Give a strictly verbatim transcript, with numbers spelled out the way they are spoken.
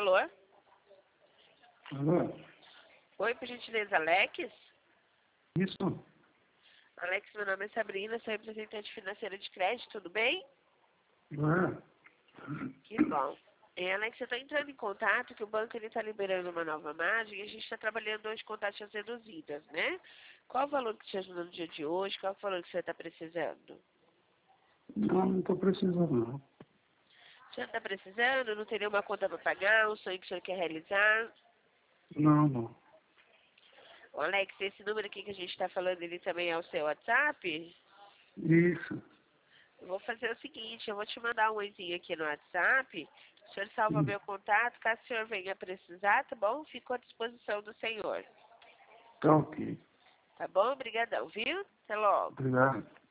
Alô? Alô? Oi, por gentileza, Alex? Isso? Alex, meu nome é Sabrina, sou representante financeira de crédito, tudo bem? É. Que bom. É, Alex, eu estou entrando em contato que o banco está liberando uma nova margem e a gente está trabalhando hoje com taxas reduzidas, né? Qual o valor que te ajuda no dia de hoje? Qual o valor que você está precisando? Não, não estou precisando, não. Você não está precisando? Não tem nenhuma conta para pagar? Um sonho que o senhor quer realizar? Não, não. Ô, Alex, esse número aqui que a gente está falando, ele também é o seu WhatsApp? Isso. Eu vou fazer o seguinte, eu vou te mandar um oizinho aqui no WhatsApp. O senhor salva Sim. meu contato, caso o senhor venha precisar, tá bom? Fico à disposição do senhor. Tá ok. Tá bom? Obrigadão, viu? Até logo. Obrigado.